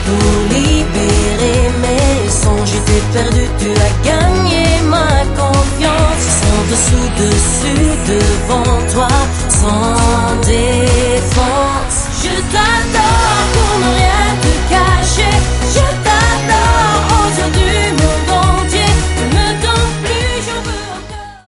pour libérer mes songes. J'étais perdu, tu as gagné ma confiance. Sans dessous, dessus, devant toi, sans désir.